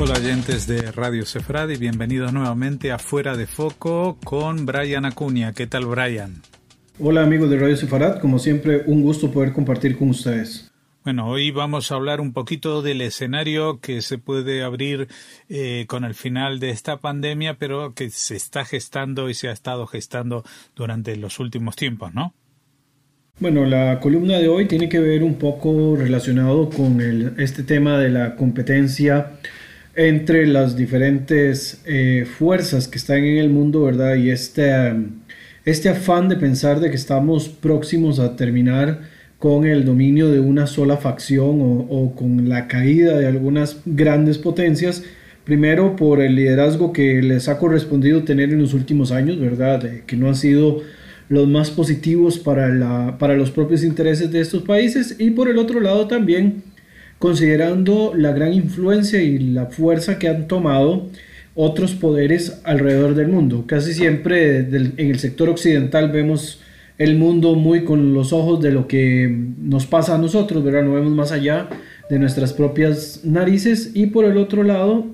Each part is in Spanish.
Hola oyentes de Radio Sefrad y bienvenidos nuevamente a Fuera de Foco con Brian Acuña. ¿Qué tal, Brian? Hola amigos de Radio Sefrad, como siempre un gusto poder compartir con ustedes. Bueno, hoy vamos a hablar un poquito del escenario que se puede abrir con el final de esta pandemia, pero que se está gestando y se ha estado gestando durante los últimos tiempos, ¿no? Bueno, la columna de hoy tiene que ver un poco relacionado con este tema de la competencia entre las diferentes fuerzas que están en el mundo, ¿verdad? Y este afán de pensar de que estamos próximos a terminar con el dominio de una sola facción o con la caída de algunas grandes potencias, primero por el liderazgo que les ha correspondido tener en los últimos años, ¿verdad? Que no han sido los más positivos para los propios intereses de estos países, y por el otro lado también considerando la gran influencia y la fuerza que han tomado otros poderes alrededor del mundo. Casi siempre en el sector occidental vemos el mundo muy con los ojos de lo que nos pasa a nosotros, ¿verdad? No vemos más allá de nuestras propias narices, y por el otro lado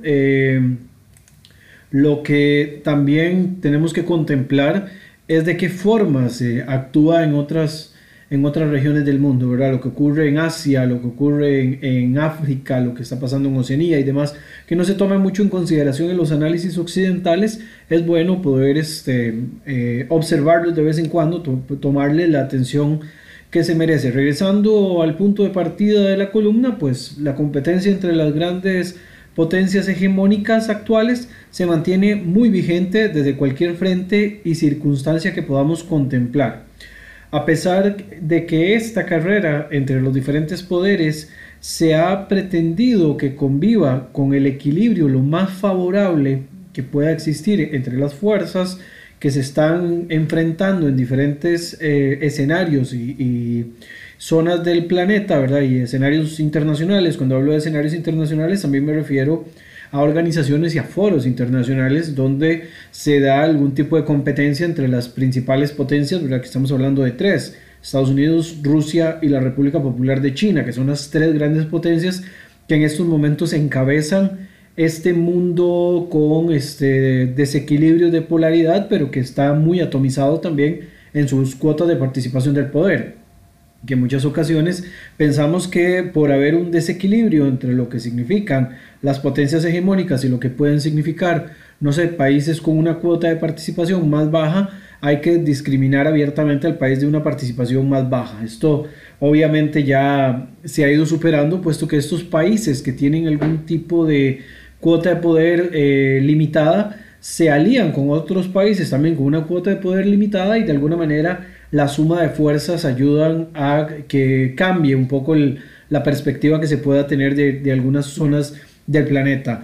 lo que también tenemos que contemplar es de qué forma se actúa en otras regiones del mundo, ¿verdad? Lo que ocurre en Asia, lo que ocurre en África, lo que está pasando en Oceanía y demás, que no se toma mucho en consideración en los análisis occidentales. Es bueno poder observarlos de vez en cuando, tomarle la atención que se merece. Regresando al punto de partida de la columna, pues la competencia entre las grandes potencias hegemónicas actuales se mantiene muy vigente desde cualquier frente y circunstancia que podamos contemplar. A pesar de que esta carrera entre los diferentes poderes se ha pretendido que conviva con el equilibrio lo más favorable que pueda existir entre las fuerzas que se están enfrentando en diferentes escenarios y zonas del planeta, ¿verdad? Y escenarios internacionales. Cuando hablo de escenarios internacionales también me refiero a organizaciones y a foros internacionales donde se da algún tipo de competencia entre las principales potencias, ¿verdad? Que estamos hablando de tres: Estados Unidos, Rusia y la República Popular de China, que son las tres grandes potencias que en estos momentos encabezan este mundo con desequilibrio de polaridad, pero que está muy atomizado también en sus cuotas de participación del poder. Que en muchas ocasiones pensamos que por haber un desequilibrio entre lo que significan las potencias hegemónicas y lo que pueden significar, no sé, países con una cuota de participación más baja, hay que discriminar abiertamente al país de una participación más baja. Esto obviamente ya se ha ido superando, puesto que estos países que tienen algún tipo de cuota de poder limitada se alían con otros países también con una cuota de poder limitada, y de alguna manera la suma de fuerzas ayudan a que cambie un poco la perspectiva que se pueda tener de algunas zonas del planeta.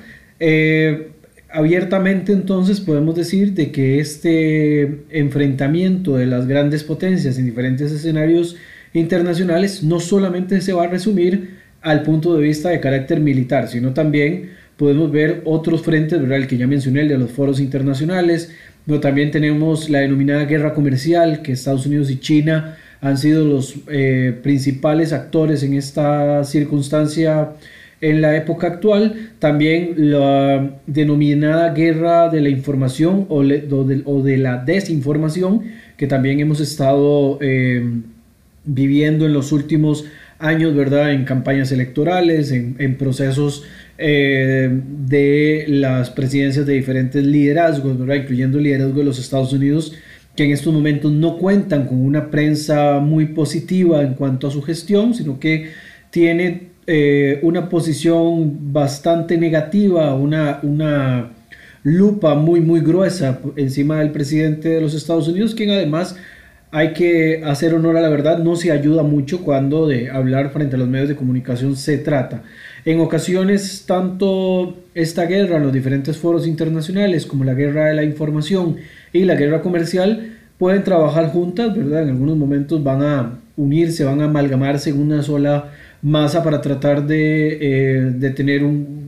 Abiertamente entonces podemos decir de que este enfrentamiento de las grandes potencias en diferentes escenarios internacionales no solamente se va a resumir al punto de vista de carácter militar, sino también podemos ver otros frentes, ¿verdad? El que ya mencioné, el de los foros internacionales, pero también tenemos la denominada guerra comercial, que Estados Unidos y China han sido los principales actores en esta circunstancia en la época actual. También la denominada guerra de la información o de la desinformación, que también hemos estado viviendo en los últimos años, ¿verdad? En campañas electorales, en procesos de las presidencias de diferentes liderazgos, ¿verdad? Incluyendo el liderazgo de los Estados Unidos, que en estos momentos no cuentan con una prensa muy positiva en cuanto a su gestión, sino que tiene una posición bastante negativa, una lupa muy gruesa encima del presidente de los Estados Unidos, quien además, hay que hacer honor a la verdad, no se ayuda mucho cuando de hablar frente a los medios de comunicación se trata. En ocasiones, tanto esta guerra en los diferentes foros internacionales como la guerra de la información y la guerra comercial pueden trabajar juntas, ¿verdad? En algunos momentos van a unirse, van a amalgamarse en una sola masa para tratar de tener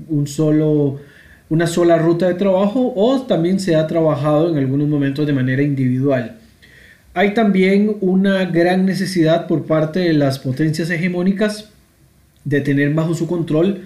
una sola ruta de trabajo, o también se ha trabajado en algunos momentos de manera individual. Hay también una gran necesidad por parte de las potencias hegemónicas de tener bajo su control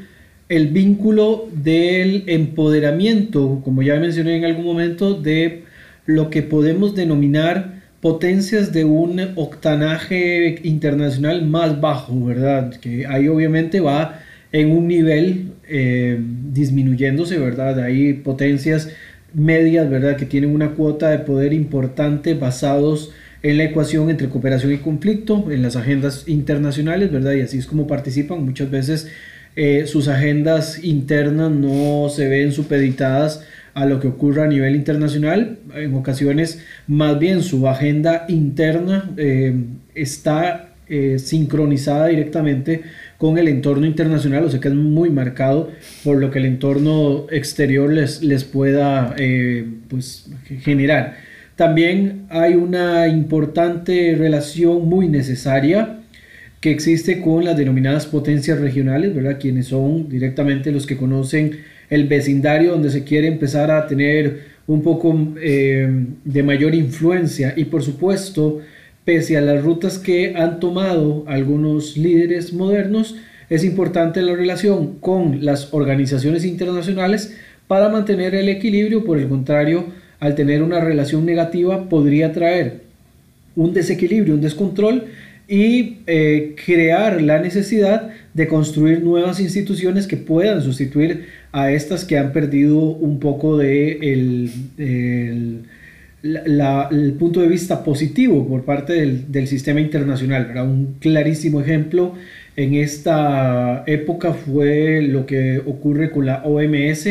el vínculo del empoderamiento, como ya mencioné en algún momento, de lo que podemos denominar potencias de un octanaje internacional más bajo, ¿verdad? Que ahí obviamente va en un nivel disminuyéndose, ¿verdad? Hay potencias medias, ¿verdad? Que tienen una cuota de poder importante basados en la ecuación entre cooperación y conflicto, en las agendas internacionales, ¿verdad? Y así es como participan. Muchas veces sus agendas internas no se ven supeditadas a lo que ocurra a nivel internacional. En ocasiones, más bien, su agenda interna está sincronizada directamente con el entorno internacional, o sea que es muy marcado por lo que el entorno exterior les pueda pues, generar. También hay una importante relación muy necesaria que existe con las denominadas potencias regionales, ¿verdad? Quienes son directamente los que conocen el vecindario donde se quiere empezar a tener un poco de mayor influencia. Y por supuesto, pese a las rutas que han tomado algunos líderes modernos, es importante la relación con las organizaciones internacionales para mantener el equilibrio. Por el contrario, al tener una relación negativa podría traer un desequilibrio, un descontrol y crear la necesidad de construir nuevas instituciones que puedan sustituir a estas que han perdido un poco de el punto de vista positivo por parte del sistema internacional, ¿verdad? Un clarísimo ejemplo en esta época fue lo que ocurre con la OMS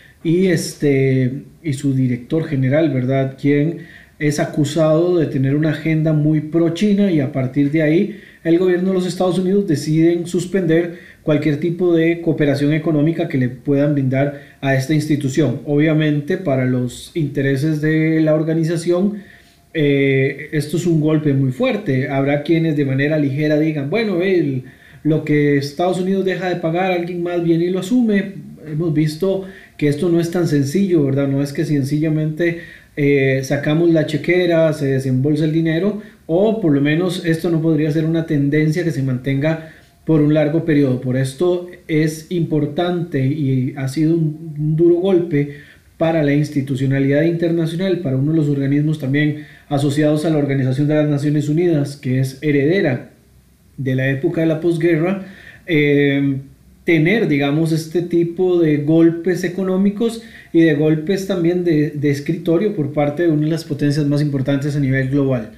y su director general, ¿verdad? Quien es acusado de tener una agenda muy pro-China, y a partir de ahí el gobierno de los Estados Unidos deciden suspender cualquier tipo de cooperación económica que le puedan brindar a esta institución. Obviamente, para los intereses de la organización, esto es un golpe muy fuerte. Habrá quienes de manera ligera digan, bueno, lo que Estados Unidos deja de pagar, alguien más viene y lo asume. Hemos visto que esto no es tan sencillo, ¿verdad? No es que sencillamente sacamos la chequera, se desembolsa el dinero, o por lo menos esto no podría ser una tendencia que se mantenga por un largo periodo. Por esto es importante y ha sido un duro golpe para la institucionalidad internacional, para uno de los organismos también asociados a la Organización de las Naciones Unidas, que es heredera de la época de la posguerra, tener, digamos, este tipo de golpes económicos y de golpes también de escritorio por parte de una de las potencias más importantes a nivel global.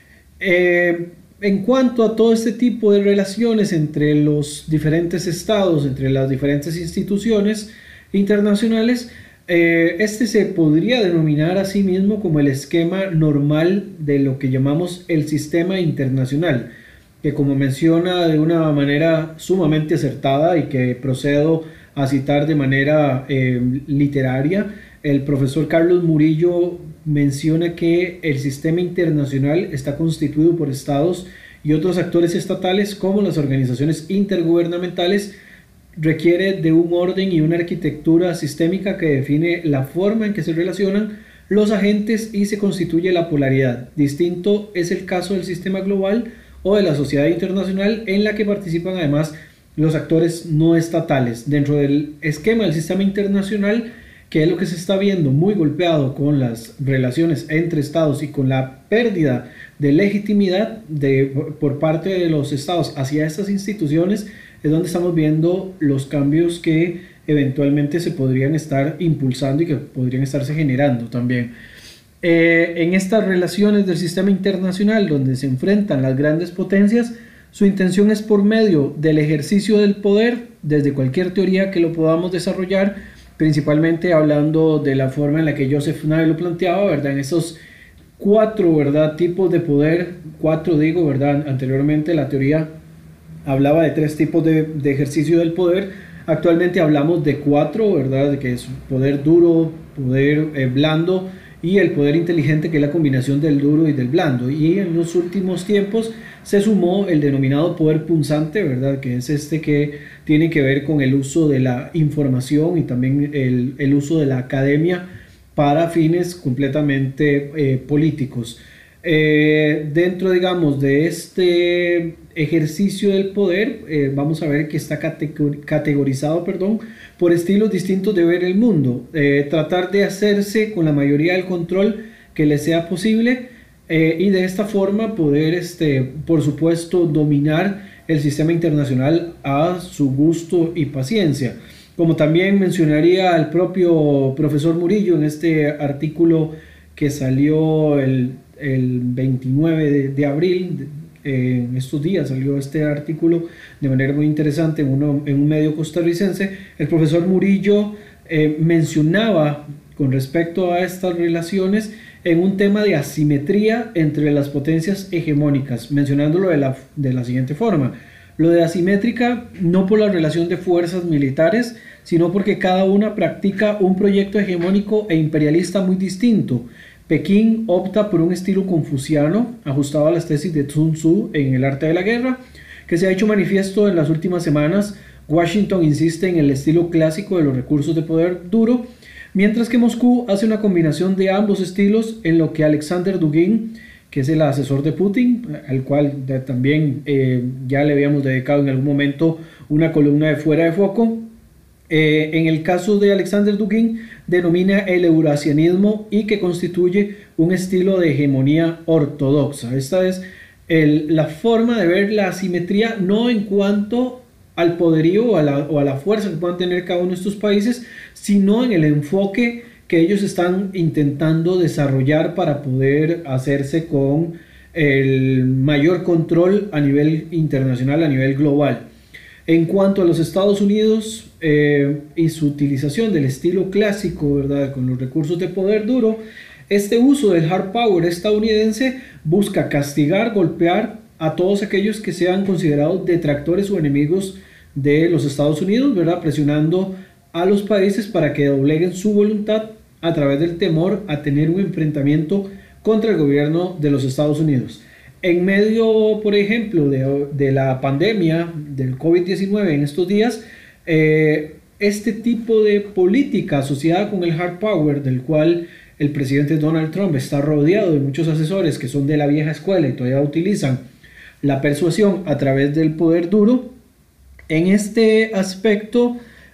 En cuanto a todo este tipo de relaciones entre los diferentes estados, entre las diferentes instituciones internacionales, este se podría denominar a sí mismo como el esquema normal de lo que llamamos el sistema internacional, que, como menciona de una manera sumamente acertada y que procedo a citar de manera literaria, el profesor Carlos Murillo menciona que el sistema internacional está constituido por estados y otros actores estatales como las organizaciones intergubernamentales. Requiere de un orden y una arquitectura sistémica que define la forma en que se relacionan los agentes y se constituye la polaridad. Distinto es el caso del sistema global o de la sociedad internacional, en la que participan además los actores no estatales. Dentro del esquema del sistema internacional, que es lo que se está viendo muy golpeado con las relaciones entre estados y con la pérdida de legitimidad por parte de los estados hacia estas instituciones, es donde estamos viendo los cambios que eventualmente se podrían estar impulsando y que podrían estarse generando también. En estas relaciones del sistema internacional donde se enfrentan las grandes potencias, su intención es, por medio del ejercicio del poder, desde cualquier teoría que lo podamos desarrollar, principalmente hablando de la forma en la que Joseph Nye lo planteaba, ¿verdad? En esos cuatro, ¿verdad?, tipos de poder, ¿verdad? Anteriormente la teoría hablaba de tres tipos de ejercicio del poder. Actualmente hablamos de cuatro, ¿verdad?, que es poder duro, poder blando y el poder inteligente, que es la combinación del duro y del blando. Y en los últimos tiempos se sumó el denominado poder punzante, ¿verdad?, que es este que tiene que ver con el uso de la información y también el uso de la academia para fines completamente políticos. Dentro, digamos, de este ejercicio del poder, vamos a ver que está categorizado, perdón, por estilos distintos de ver el mundo. Tratar de hacerse con la mayoría del control que le sea posible, y de esta forma poder, por supuesto, dominar el sistema internacional a su gusto y paciencia. Como también mencionaría el propio profesor Murillo en este artículo que salió el 29 de abril, en estos días salió este artículo de manera muy interesante en un medio costarricense. El profesor Murillo mencionaba con respecto a estas relaciones en un tema de asimetría entre las potencias hegemónicas, mencionándolo de la siguiente forma: lo de asimétrica no por la relación de fuerzas militares, sino porque cada una practica un proyecto hegemónico e imperialista muy distinto. Pekín opta por un estilo confuciano, ajustado a las tesis de Sun Tzu en El arte de la guerra, que se ha hecho manifiesto en las últimas semanas. Washington insiste en el estilo clásico de los recursos de poder duro, mientras que Moscú hace una combinación de ambos estilos, en lo que Alexander Dugin, que es el asesor de Putin, al cual también ya le habíamos dedicado en algún momento una columna de Fuera de Foco, en el caso de Alexander Dugin, denomina el eurasianismo y que constituye un estilo de hegemonía ortodoxa. Esta es la forma de ver la asimetría, no en cuanto al poderío o a la fuerza que puedan tener cada uno de estos países, sino en el enfoque que ellos están intentando desarrollar para poder hacerse con el mayor control a nivel internacional, a nivel global. En cuanto a los Estados Unidos y su utilización del estilo clásico, ¿verdad?, con los recursos de poder duro, este uso del hard power estadounidense busca castigar, golpear a todos aquellos que sean considerados detractores o enemigos de los Estados Unidos, ¿verdad?, presionando a los países para que dobleguen su voluntad a través del temor a tener un enfrentamiento contra el gobierno de los Estados Unidos. En medio, por ejemplo, de la pandemia del COVID-19 en estos días, este tipo de política asociada con el hard power, del cual el presidente Donald Trump está rodeado de muchos asesores que son de la vieja escuela y todavía utilizan la persuasión a través del poder duro, en este aspecto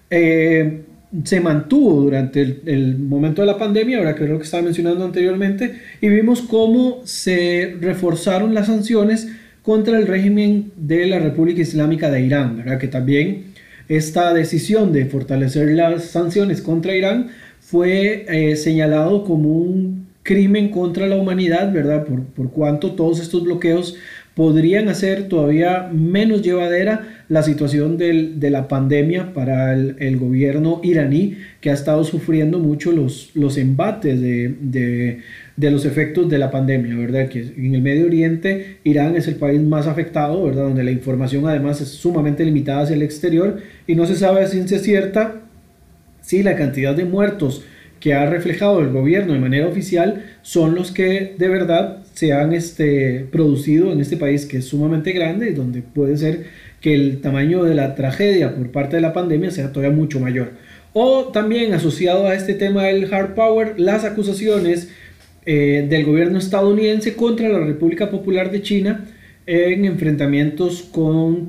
se mantuvo durante el momento de la pandemia, ahora que es lo que estaba mencionando anteriormente, y vimos cómo se reforzaron las sanciones contra el régimen de la República Islámica de Irán, ¿verdad? Que también esta decisión de fortalecer las sanciones contra Irán fue señalado como un crimen contra la humanidad, ¿verdad? Por cuanto todos estos bloqueos podrían hacer todavía menos llevadera la situación de la pandemia para el gobierno iraní, que ha estado sufriendo mucho los embates de los efectos de la pandemia, ¿verdad? Que en el Medio Oriente Irán es el país más afectado, ¿verdad?, donde la información además es sumamente limitada hacia el exterior y no se sabe a ciencia cierta si la cantidad de muertos que ha reflejado el gobierno de manera oficial son los que de verdad se han producido en este país, que es sumamente grande y donde puede ser que el tamaño de la tragedia por parte de la pandemia sea todavía mucho mayor. O también asociado a este tema del hard power, las acusaciones del gobierno estadounidense contra la República Popular de China en enfrentamientos con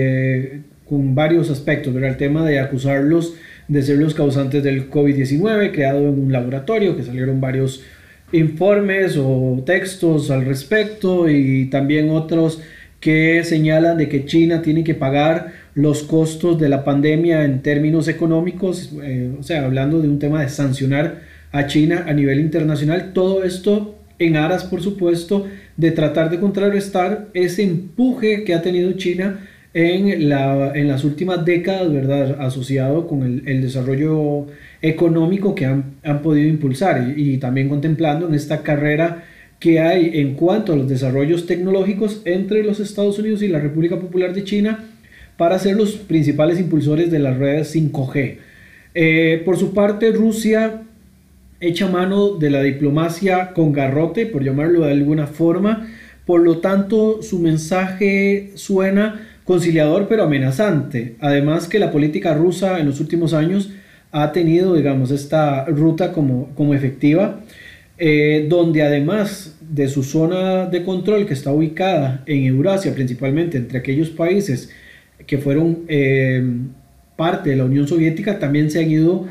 varios aspectos, ¿verdad? El tema de acusarlos de ser los causantes del COVID-19, creado en un laboratorio, que salieron varios informes o textos al respecto, y también otros que señalan de que China tiene que pagar los costos de la pandemia en términos económicos, o sea, hablando de un tema de sancionar a China a nivel internacional. Todo esto en aras, por supuesto, de tratar de contrarrestar ese empuje que ha tenido China en las últimas décadas, ¿verdad?, asociado con el desarrollo económico que han podido impulsar, y también contemplando en esta carrera que hay en cuanto a los desarrollos tecnológicos entre los Estados Unidos y la República Popular de China para ser los principales impulsores de las redes 5G. Por su parte, Rusia echa mano de la diplomacia con garrote, por llamarlo de alguna forma. Por lo tanto, su mensaje suena conciliador pero amenazante. Además que la política rusa en los últimos años ha tenido, digamos, esta ruta como efectiva. donde además de su zona de control que está ubicada en Eurasia, principalmente entre aquellos países que fueron parte de la Unión Soviética, también se han ido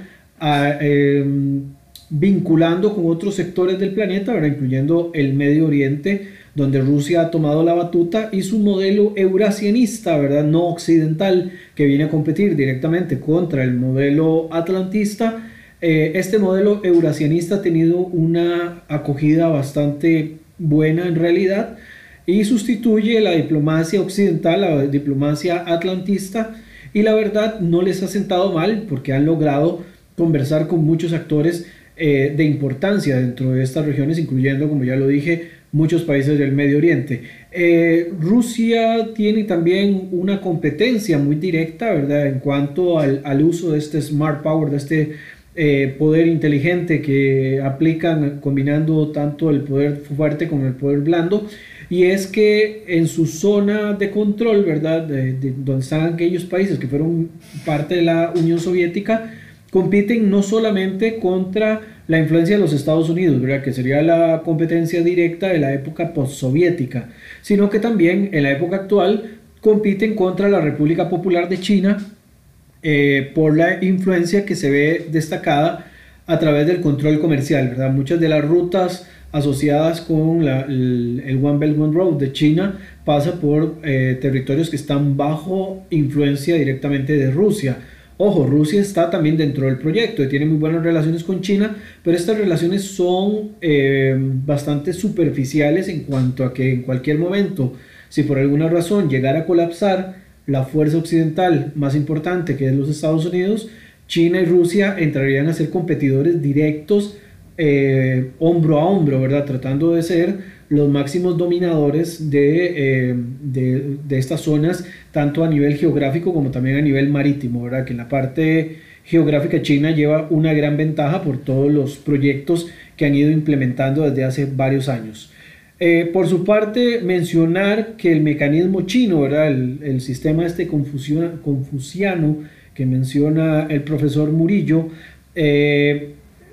vinculando con otros sectores del planeta, ¿verdad? Incluyendo el Medio Oriente, donde Rusia ha tomado la batuta, y su modelo eurasianista, ¿verdad? No occidental, que viene a competir directamente contra el modelo atlantista. Este modelo eurasianista ha tenido una acogida bastante buena en realidad y sustituye la diplomacia occidental, la diplomacia atlantista, y la verdad no les ha sentado mal porque han logrado conversar con muchos actores de importancia dentro de estas regiones, incluyendo, como ya lo dije, muchos países del Medio Oriente. Rusia tiene también una competencia muy directa, ¿verdad?, en cuanto al uso de este smart power, de este poder inteligente que aplican combinando tanto el poder fuerte con el poder blando, y es que en su zona de control, ¿verdad?, de donde están aquellos países que fueron parte de la Unión Soviética, compiten no solamente contra la influencia de los Estados Unidos, ¿verdad?, que sería la competencia directa de la época postsoviética, sino que también en la época actual compiten contra la República Popular de China, por la influencia que se ve destacada a través del control comercial, ¿verdad? Muchas de las rutas asociadas con el One Belt One Road de China pasa por territorios que están bajo influencia directamente de Rusia. Ojo, Rusia está también dentro del proyecto y tiene muy buenas relaciones con China, pero estas relaciones son bastante superficiales en cuanto a que en cualquier momento, si por alguna razón llegara a colapsar la fuerza occidental más importante, que es los Estados Unidos, China y Rusia entrarían a ser competidores directos, hombro a hombro, ¿verdad?, tratando de ser los máximos dominadores de estas zonas, tanto a nivel geográfico como también a nivel marítimo, ¿verdad?, que en la parte geográfica China lleva una gran ventaja por todos los proyectos que han ido implementando desde hace varios años. Por su parte, mencionar que el mecanismo chino, ¿verdad?, el sistema este confuciano que menciona el profesor Murillo, que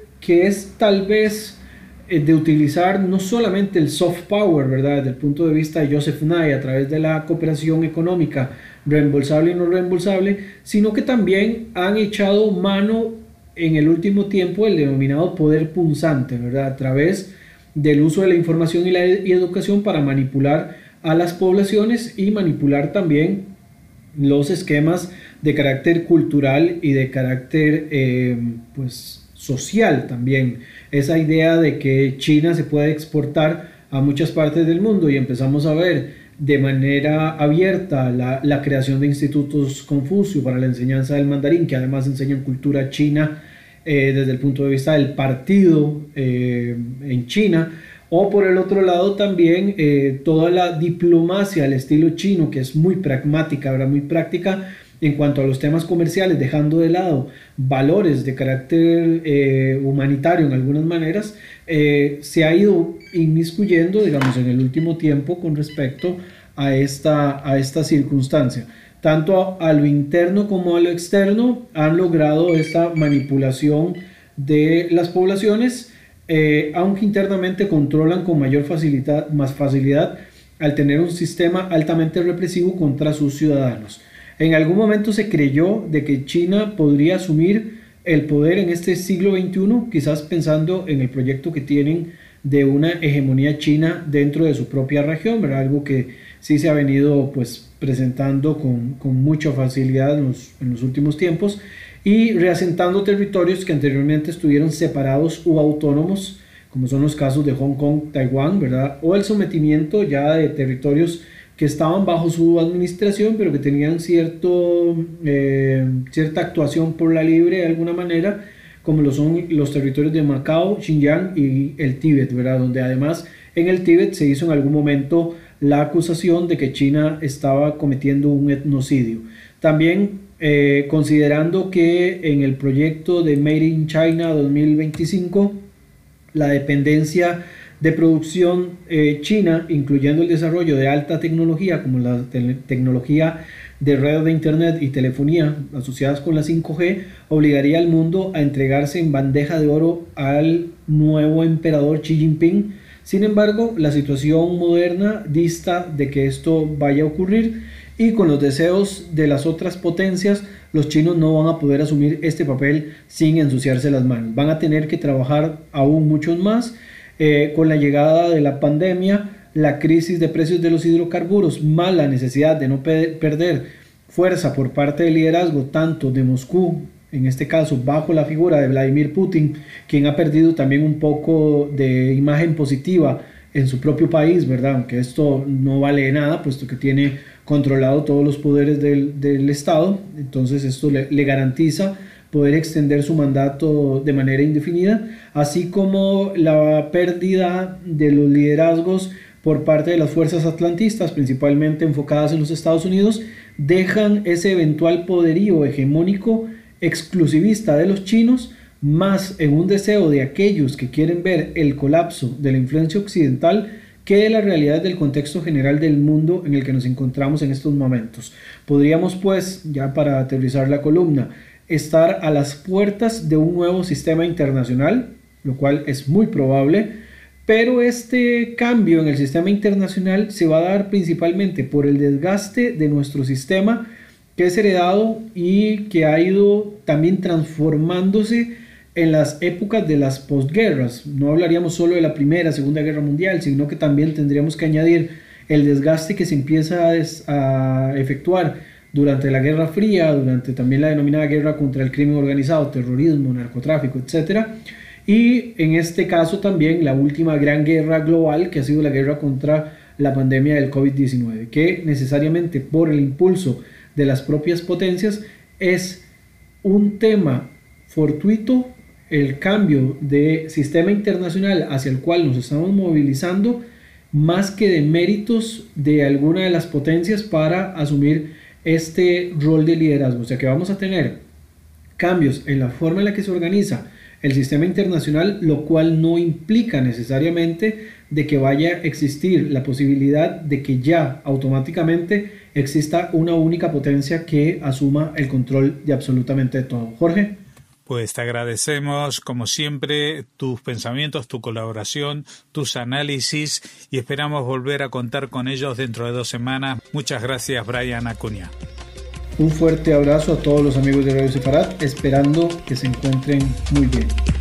es tal vez de utilizar no solamente el soft power, ¿verdad?, desde el punto de vista de Joseph Nye a través de la cooperación económica reembolsable y no reembolsable, sino que también han echado mano en el último tiempo del denominado poder punzante, ¿verdad?, a través del uso de la información y la educación para manipular a las poblaciones y manipular también los esquemas de carácter cultural y de carácter pues social también. Esa idea de que China se puede exportar a muchas partes del mundo, y empezamos a ver de manera abierta la creación de institutos Confucio para la enseñanza del mandarín, que además enseñan cultura china desde el punto de vista del partido en China, o por el otro lado también toda la diplomacia al estilo chino, que es muy pragmática, ¿verdad?, muy práctica en cuanto a los temas comerciales, dejando de lado valores de carácter humanitario en algunas maneras, se ha ido inmiscuyendo, digamos, en el último tiempo con respecto a esta circunstancia. Tanto a lo interno como a lo externo han logrado esta manipulación de las poblaciones, aunque internamente controlan con más facilidad al tener un sistema altamente represivo contra sus ciudadanos. En algún momento se creyó de que China podría asumir el poder en este siglo XXI, quizás pensando en el proyecto que tienen de una hegemonía china dentro de su propia región, ¿verdad?, algo que sí se ha venido pues presentando con mucha facilidad en los últimos tiempos, y reasentando territorios que anteriormente estuvieron separados o autónomos, como son los casos de Hong Kong, Taiwán, ¿verdad?, o el sometimiento ya de territorios que estaban bajo su administración, pero que tenían cierta actuación por la libre de alguna manera, como lo son los territorios de Macao, Xinjiang y el Tíbet, ¿verdad?, donde además en el Tíbet se hizo en algún momento la acusación de que China estaba cometiendo un etnocidio. También considerando que en el proyecto de Made in China 2025, la dependencia de producción china, incluyendo el desarrollo de alta tecnología como la tecnología de redes de internet y telefonía asociadas con la 5G obligaría al mundo a entregarse en bandeja de oro al nuevo emperador Xi Jinping. Sin embargo, la situación moderna dista de que esto vaya a ocurrir, y con los deseos de las otras potencias, los chinos no van a poder asumir este papel sin ensuciarse las manos. Van a tener que trabajar aún muchos más. Con la llegada de la pandemia, la crisis de precios de los hidrocarburos, más la necesidad de no perder fuerza por parte del liderazgo tanto de Moscú, en este caso bajo la figura de Vladimir Putin, quien ha perdido también un poco de imagen positiva en su propio país, ¿verdad? Aunque esto no vale nada, puesto que tiene controlado todos los poderes del Estado. Entonces esto le garantiza poder extender su mandato de manera indefinida, así como la pérdida de los liderazgos por parte de las fuerzas atlantistas, principalmente enfocadas en los Estados Unidos, dejan ese eventual poderío hegemónico exclusivista de los chinos, más en un deseo de aquellos que quieren ver el colapso de la influencia occidental que de la realidad del contexto general del mundo en el que nos encontramos en estos momentos. Podríamos, pues, ya para aterrizar la columna, estar a las puertas de un nuevo sistema internacional, lo cual es muy probable, pero este cambio en el sistema internacional se va a dar principalmente por el desgaste de nuestro sistema, que es heredado y que ha ido también transformándose en las épocas de las posguerras. No hablaríamos solo de la Primera, Segunda Guerra Mundial, sino que también tendríamos que añadir el desgaste que se empieza a efectuar durante la Guerra Fría, durante también la denominada guerra contra el crimen organizado, terrorismo, narcotráfico, etc. Y en este caso también la última gran guerra global, que ha sido la guerra contra la pandemia del COVID-19, que necesariamente por el impulso de las propias potencias es un tema fortuito, el cambio de sistema internacional hacia el cual nos estamos movilizando, más que de méritos de alguna de las potencias para asumir este rol de liderazgo. O sea que vamos a tener cambios en la forma en la que se organiza el sistema internacional, lo cual no implica necesariamente de que vaya a existir la posibilidad de que ya automáticamente exista una única potencia que asuma el control de absolutamente todo. Jorge. Pues te agradecemos, como siempre, tus pensamientos, tu colaboración, tus análisis, y esperamos volver a contar con ellos dentro de 2 semanas. Muchas gracias, Brian Acuña. Un fuerte abrazo a todos los amigos de Radio Sefarat, esperando que se encuentren muy bien.